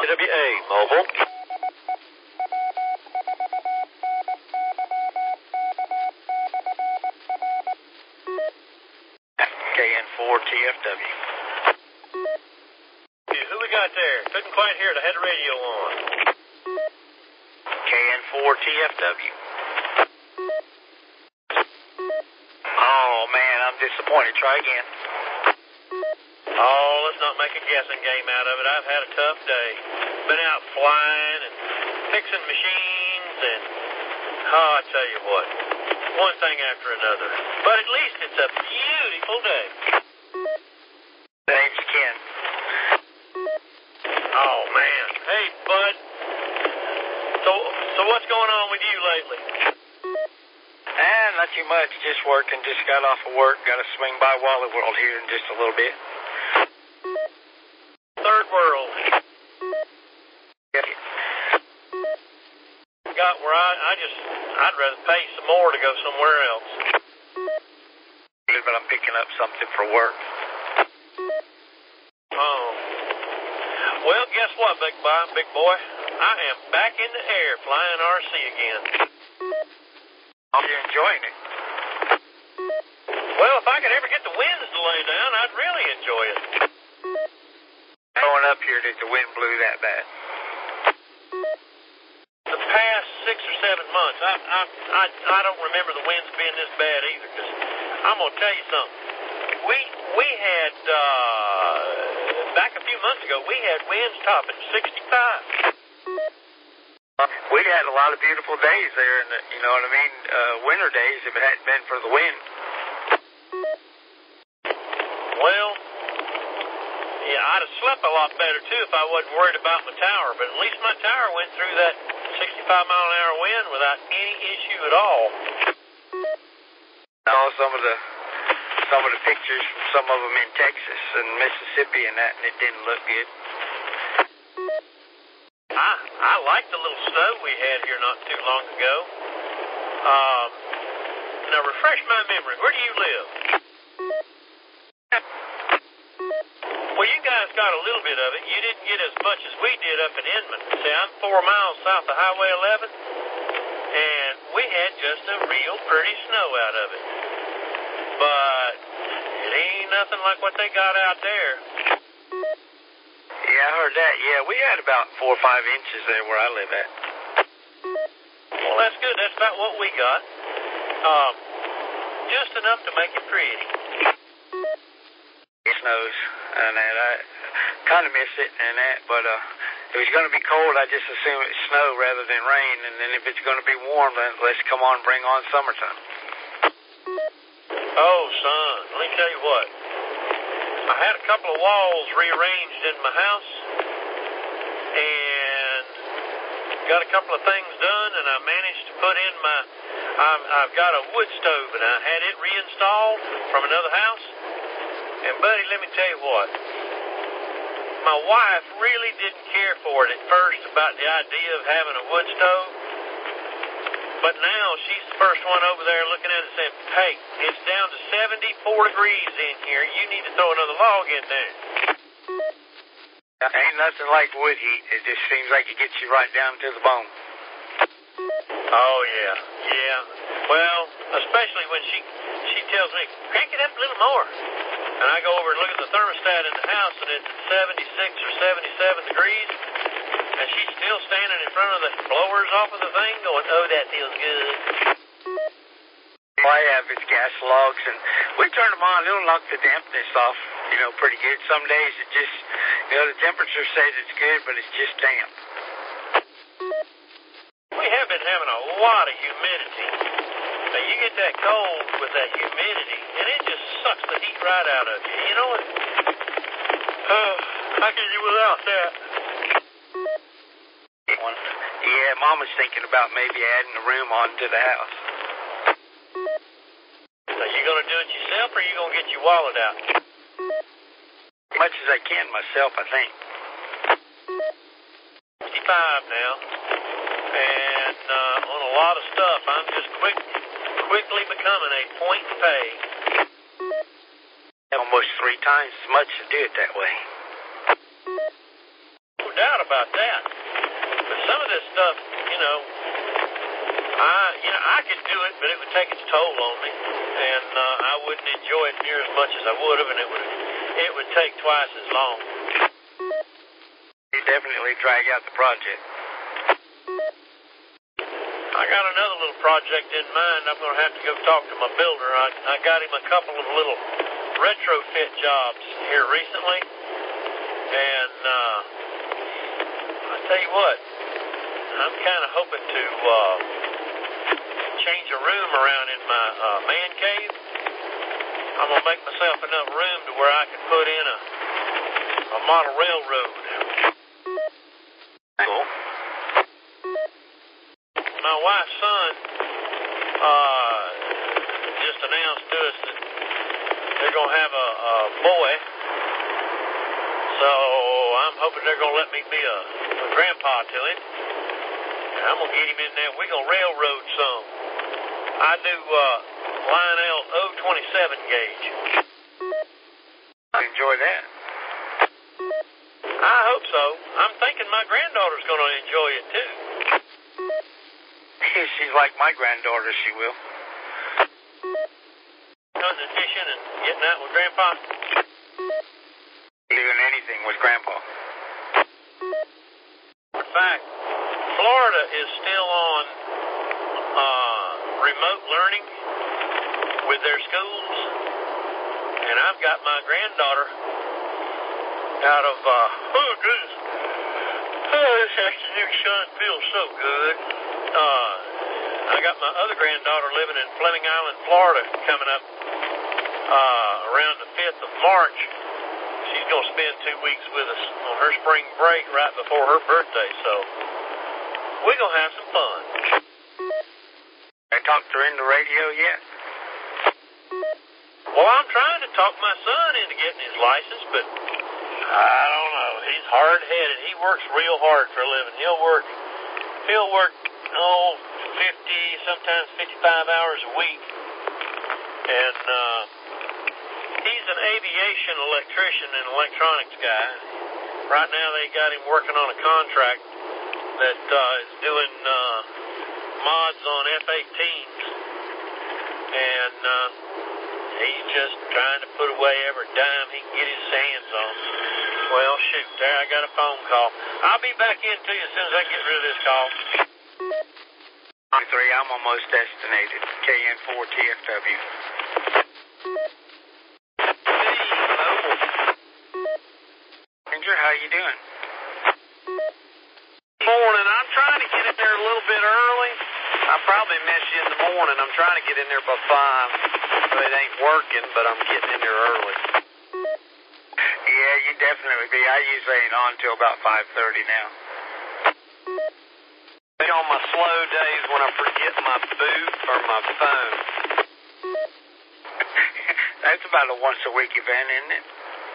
KWA Mobile. KN4TFW. Who we got there? Couldn't quite hear it. I had the radio on. KN4TFW. Oh, man, I'm disappointed. Try again. Oh, let's not make a guessing game out of it. I've had a tough day. Been out flying and fixing machines and, oh, I tell you what, one thing after another. But at least it's a beautiful day. Name's Ken. Oh, man. Hey, bud. So what's going on with you lately? Not too much. Just working. Just got off of work. Got to swing by Wally World here in just a little bit. Third world. Yeah. Got where I'd rather pay some more to go somewhere else. But I'm picking up something for work. Oh. Well, guess what, big boy? I am back in the air flying RC again. Hope you're enjoying it. Well, if I could ever get the winds to lay down, I'd really enjoy it. Going up here that the wind blew that bad. The past 6 or 7 months, I don't remember the winds being this bad either. Because I'm gonna tell you something. We had back a few months ago, we had winds topping 65. We'd had a lot of beautiful days there, and you know what I mean. Winter days if it hadn't been for the wind. Well, yeah, I'd have slept a lot better too if I wasn't worried about my tower. But at least my tower went through that 65-mile-an-hour wind without any issue at all. I saw some of the pictures from some of them in Texas and Mississippi and that, and it didn't look good. I like the little snow we had here not too long ago. Now refresh my memory. Where do you live? Well, you guys got a little bit of it. You didn't get as much as we did up in Inman. See, I'm 4 miles south of Highway 11, and we had just a real pretty snow out of it. But it ain't nothing like what they got out there. Yeah, I heard that. Yeah, we had about 4 or 5 inches there where I live at. Well, that's good. That's about what we got. Just enough to make it pretty. It snows and that. I kind of miss it and that, but if it's going to be cold, I just assume it's snow rather than rain. And then if it's going to be warm, then let's come on and bring on summertime. Oh, son, let me tell you what. I had a couple of walls rearranged in my house and got a couple of things done, and I managed to put in I've got a wood stove, and I had it reinstalled from another house. And, buddy, let me tell you what. My wife really didn't care for it at first about the idea of having a wood stove. But now she's the first one over there looking at it and saying, hey, it's down to 74 degrees in here. You need to throw another log in there. Ain't nothing like wood heat. It just seems like it gets you right down to the bone. Oh, yeah. Yeah. Well, especially when she tells me, crank it up a little more. And I go over and look at the thermostat in the house, and it's at 76 or 77 degrees. And she's still standing in front of the blowers off of the thing going, oh, that feels good. All I have is gas logs, and we turn them on. It'll knock the dampness off, pretty good. Some days it just, the temperature says it's good, but it's just damp. We have been having a lot of humidity. Now, you get that cold with that humidity, and it just sucks the heat right out of you. You know what? How can you without that? Yeah, Mom was thinking about maybe adding a room onto the house. Are you going to do it yourself, or are you going to get your wallet out? As much as I can myself, I think. 55 now. And on a lot of stuff, I'm just quickly becoming a point and pay. Almost 3 times as much to do it that way. No doubt doubt about that. But some of this stuff, I could do it, but it would take its toll on me, and I wouldn't enjoy it near as much as I would have, and it would take twice as long. You definitely drag out the project. I got another little project in mind. I'm going to have to go talk to my builder. I got him a couple of little retrofit jobs here recently, and I tell you what, I'm kind of hoping to change a room around in my man cave. I'm going to make myself enough room to where I can put in a model railroad. Cool. My wife's son just announced to us that they're going to have a boy. So I'm hoping they're going to let me be a grandpa to him. And I'm going to get him in there. We're going to railroad some. I do Lionel 027 gauge. I enjoy that. I hope so. I'm thinking my granddaughter's going to enjoy it too. She's like my granddaughter, she will. Hunting and fishing and getting out with Grandpa. Doing anything with Grandpa. In fact, Florida is still on remote learning with their schools, and I've got my granddaughter out of, goodness, this afternoon sun feels so good. I got my other granddaughter living in Fleming Island, Florida, coming up around the 5th of March. She's going to spend 2 weeks with us on her spring break right before her birthday, so we're going to have some fun. I talked her into radio yet? Well, I'm trying to talk my son into getting his license, but I don't know. He's hard-headed. He works real hard for a living. He'll work 50, sometimes 55 hours a week. And he's an aviation electrician and electronics guy. Right now they got him working on a contract that is doing mods on F-18s. And he's just trying to put away every dime he can get his hands on. Well, shoot, there, I got a phone call. I'll be back in to you as soon as I get rid of this call. 3, I'm almost destinated. KN4TFW. Ranger, how you doing? Morning. I'm trying to get in there a little bit early. I'll probably miss you in the morning. I'm trying to get in there by 5. So it ain't working, but I'm getting in there early. Yeah, you definitely be. I usually ain't on till about 5:30 now. On my slow days when I forget my boot or my phone. That's about a once-a-week event, isn't it?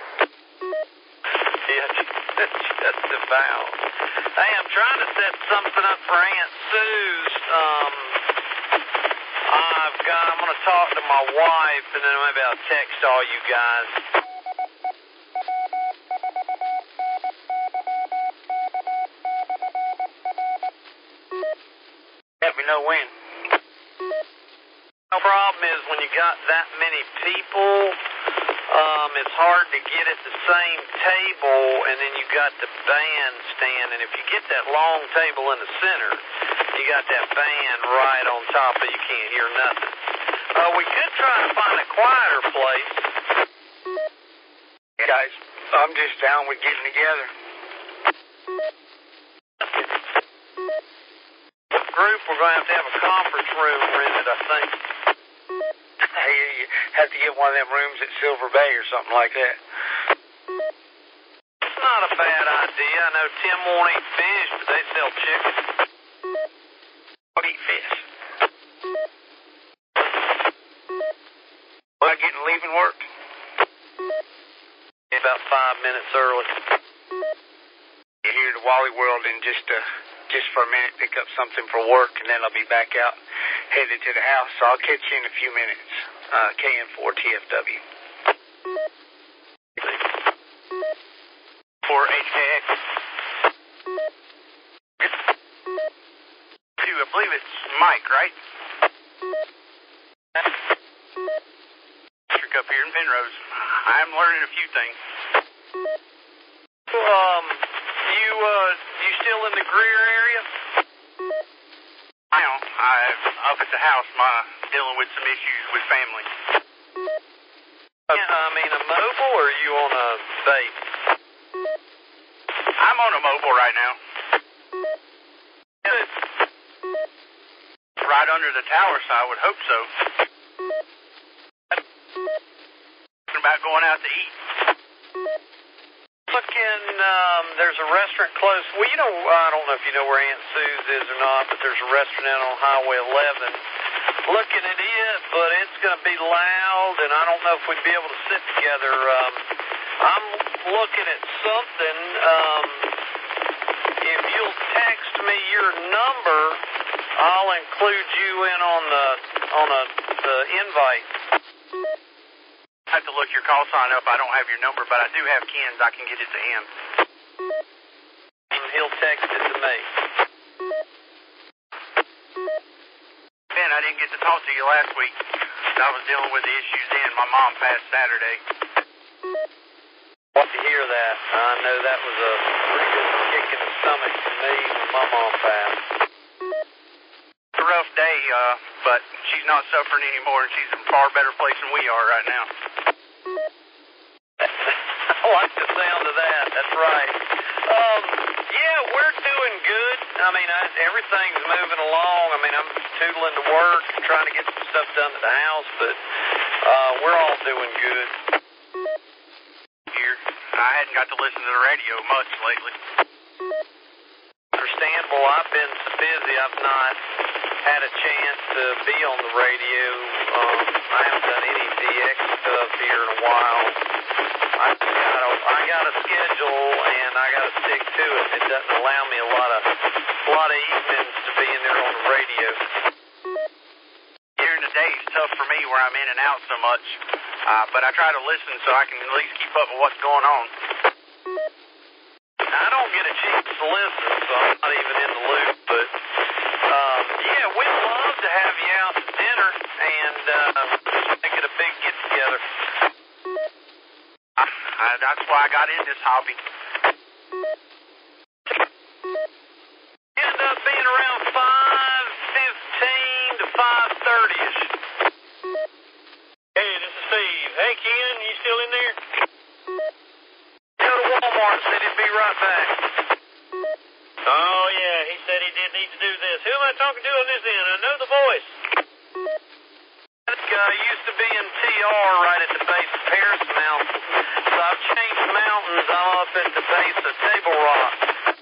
Yeah, just about. Hey, I'm trying to set something up for Aunt Sue's. I'm going to talk to my wife, and then maybe I'll text all you guys. Let me know when. The problem is when you got that many people, it's hard to get at the same table, and then you got the bandstand, and if you get that long table in the center, you got that band right on top of you can't hear nothing. We could try to find a quieter place. Guys, I'm just down with getting together. Group, we're going to have a conference room rented, I think. Hey, you have to get one of them rooms at Silver Bay or something like that. It's not a bad idea. I know Tim won't eat fish, but they sell chicken. I'll eat fish. Am I getting leaving work? About 5 minutes early. Get here to Wally World in just for a minute, pick up something for work, and then I'll be back out, headed to the house. So I'll catch you in a few minutes. KN4TFW. For HKX. believe it's Mike, right? Electric up here in Penrose. I'm learning a few things. You still in the Greer area? I'm up at the house, dealing with some issues with family. A mobile, or are you on a base? I'm on a mobile right now. Good. Right under the tower, so I would hope so. Thinking about going out to eat. There's a restaurant close. Well, I don't know if you know where Aunt Sue's is or not, but there's a restaurant out on Highway 11. Looking at it, but it's going to be loud, and I don't know if we'd be able to sit together. I'm looking at something. If you'll text me your number, I'll include you in on the invite. I have to look your call sign up. I don't have your number, but I do have Ken's. I can get it to him. And he'll text it to me. Ben, I didn't get to talk to you last week. I was dealing with the issues then. My mom passed Saturday. Want to hear that. I know that was a pretty good kick in the stomach for me when my mom passed. It's a rough day, but she's not suffering anymore, and she's in a far better place than we are right now. I like the sound of that. That's right. Yeah, we're doing good. Everything's moving along. I'm tootling to work and trying to get some stuff done at the house, but we're all doing good. Here, I hadn't got to listen to the radio much lately. Understandable. I've been so busy, I've not had a chance to be on the radio. I haven't done any DX stuff here in a while. I got a schedule, and I got to stick to it. It doesn't allow me a lot of evenings to be in there on the radio. During the day is tough for me where I'm in and out so much, but I try to listen so I can at least keep up with what's going on. I don't get a chance to listen, so I'm not even in the loop, but yeah, we'd love to have you out to dinner and make it a big get-together. That's why I got in this hobby. End up being around 5:15 to 5:30ish. Hey, this is Steve. Hey, Ken, you still in there? Go to Walmart and said he'd be right back. Oh, yeah, he said he did need to do this. Who am I talking to on this end? I know the voice. This guy used to be in TR right at the base of Paris Mountain. So I've changed mountains. I'm up at the base of Table Rock.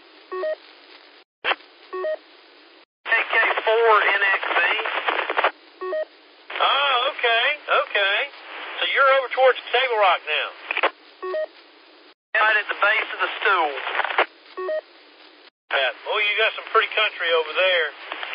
AK4 NXV. Oh, okay. So you're over towards Table Rock now. Right at the base of the stool. Well, you got some pretty country over there.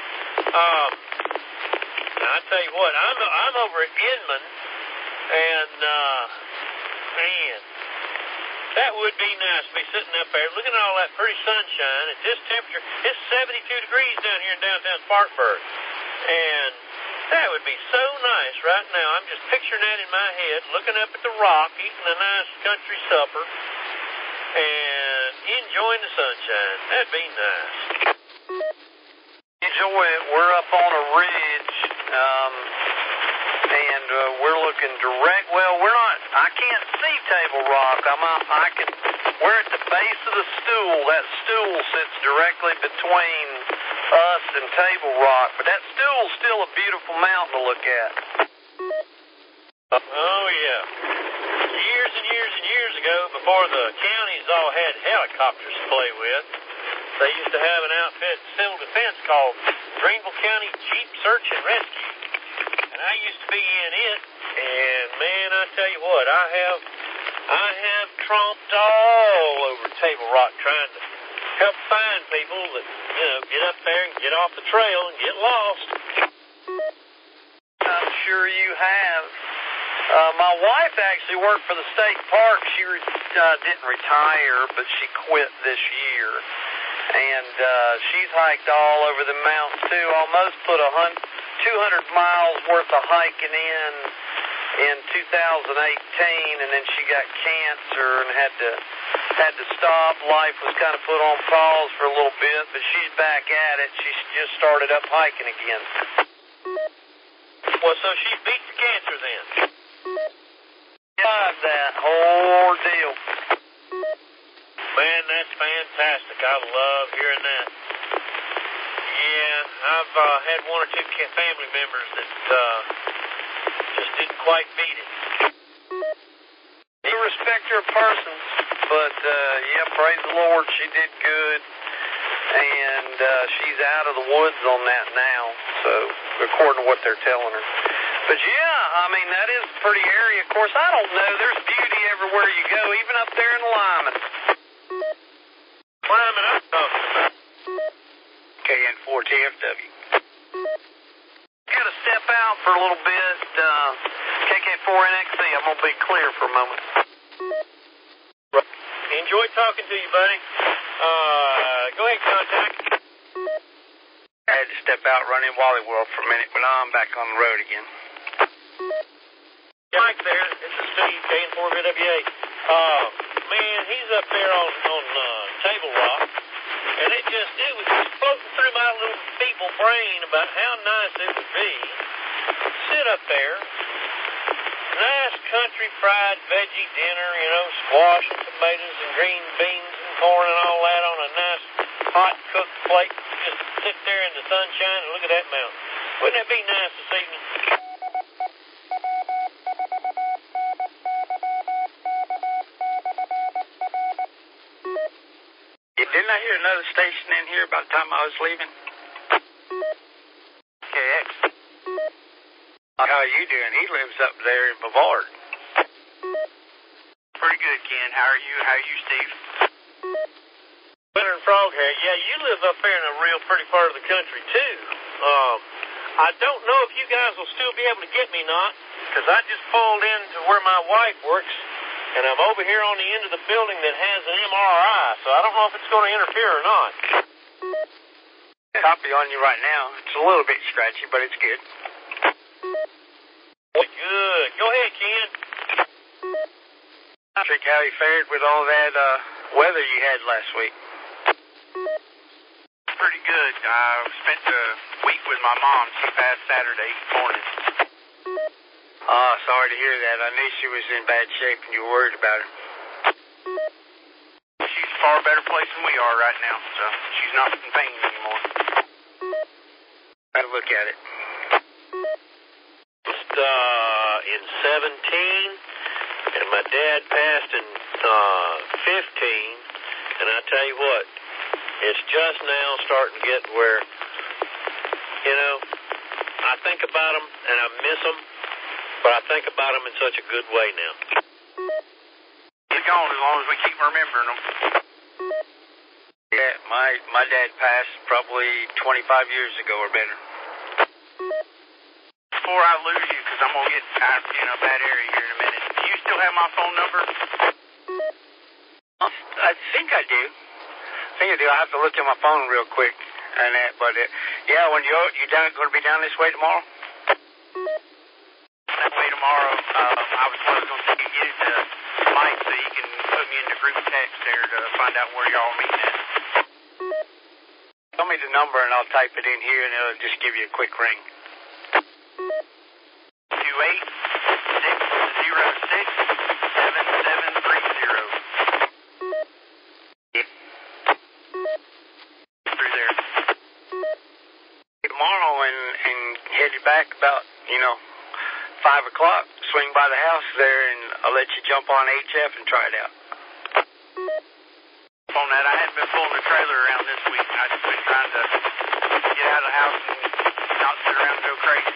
Now, I tell you what, I'm over at Inman, and man, that would be nice to be sitting up there looking at all that pretty sunshine at this temperature. It's 72 degrees down here in downtown Spartanburg, and that would be so nice right now. I'm just picturing that in my head, looking up at the rock, eating a nice country supper, and enjoying the sunshine. That'd be nice. Enjoy it. We're up on a ridge, and we're looking direct. Well, we're not. I can't see Table Rock. We're at the base of the stool. That stool sits directly between us and Table Rock, but that stool's still a beautiful mountain to look at. Oh, yeah. Years and years and years ago, before the counties all had helicopters to play with, they used to have an outfit in civil defense called Greenville County Jeep Search and Rescue. And I used to be in it, and man, I tell you what, I have tromped all over Table Rock trying to help find people that, get up there and get off the trail and get lost. I'm sure you have. My wife actually worked for the state park. She didn't retire, but she quit this year. And she's hiked all over the mountains, too. Almost put 200 miles worth of hiking in 2018, and then she got cancer and had to stop. Life was kind of put on pause for a little bit, but she's back at it. She just started up hiking again. Well, so she beat the cancer then? Survived that whole deal. Man, that's fantastic. I love hearing that. Yeah, I've had one or two family members that just didn't quite beat it. You respect her person, but yeah, praise the Lord, she did good. And she's out of the woods on that now, so according to what they're telling her. But yeah, I mean, that is a pretty area. Of course, I don't know. There's beauty everywhere you go, even up there in Lyman. Lyman, I'm talking about. KN4TFW. Got to step out for a little bit. KK4NXC, I'm going to be clear for a moment. Enjoy talking to you, buddy. Go ahead, contact. I had to step out, run in Wally World for a minute, but now I'm back on the road again. Mike there. This is Steve, KN4VWA. Man, he's up there on Table Rock, and it was just floating through my little feeble brain about how nice it would be to sit up there, nice country fried veggie dinner, squash and tomatoes and green beans and corn and all that on a nice hot cooked plate. Just sit there in the sunshine and look at that mountain. Wouldn't that be nice this evening? Didn't I hear another station in here about the time I was leaving? KX. How are you doing? He lives up there in Bavard. Pretty good, Ken. How are you? How are you, Steve? Winter and Froghead. Yeah, you live up there in a real pretty part of the country, too. I don't know if you guys will still be able to get me not, because I just pulled into where my wife works, and I'm over here on the end of the building that has an MRI, so I don't know if it's going to interfere or not. Copy on you right now. It's a little bit scratchy, but it's good. Good. Go ahead, Ken. Patrick, how you fared with all that weather you had last week? Pretty good. I spent the week with my mom. She passed Saturday morning. Sorry to hear that. I knew she was in bad shape and you were worried about her. She's a far better place than we are right now, so she's not in pain anymore. I'd look at it. Just in 17, and my dad passed in 15, and I tell you what, it's just now starting to get where, I think about them and I miss them, but I think about them in such a good way now. He's gone as long as we keep remembering them. Yeah, my dad passed probably 25 years ago or better. Before I lose you, because I'm going to get in a bad area here in a minute, do you still have my phone number? I think I do. I have to look at my phone real quick and that, but yeah, when you're going to be down this way tomorrow? That way tomorrow, I was going to get it to Mike so he can put me in the group text there to find out where y'all meeting at. Tell me the number and I'll type it in here and it'll just give you a quick ring. 28606-7730. Yep. Through there. Tomorrow and headed back about, 5 o'clock. Swing by the house there and I'll let you jump on HF and try it out. On that, I hadn't been pulling the trailer around this week. I've just been trying to get out of the house and not sit around and go crazy.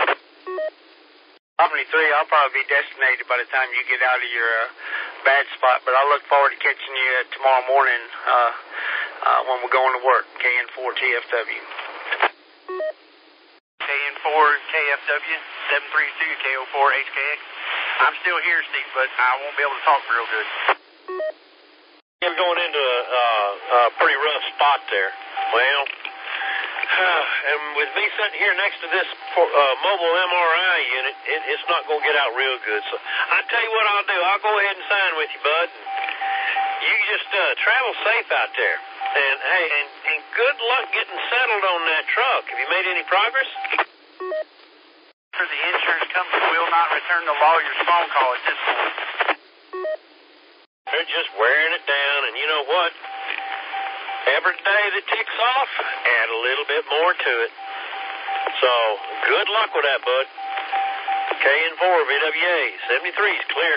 Omni 3, I'll probably be destinated by the time you get out of your bad spot, but I'll look forward to catching you tomorrow morning when we're going to work, KN4TFW. KN4KFW, 732-KO4HKX. I'm still here, Steve, but I won't be able to talk real good. I'm going into Pretty rough spot there. Well, and with me sitting here next to this mobile MRI unit, it's not going to get out real good. So I tell you what I'll do. I'll go ahead and sign with you, bud. You just travel safe out there. And hey, and good luck getting settled on that truck. Have you made any progress? The insurance company will not return the lawyer's phone call at this point. They're just wearing it down, and you know what? Every day that ticks off, add a little bit more to it. So, good luck with that, bud. KN4 VWA, 73 is clear.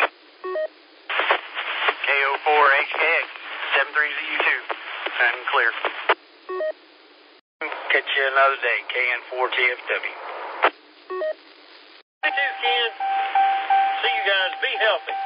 KO4 HKX, 73ZU2, sounding clear. Catch you another day, KN4 TFW. I do, Ken. See you guys. Be healthy.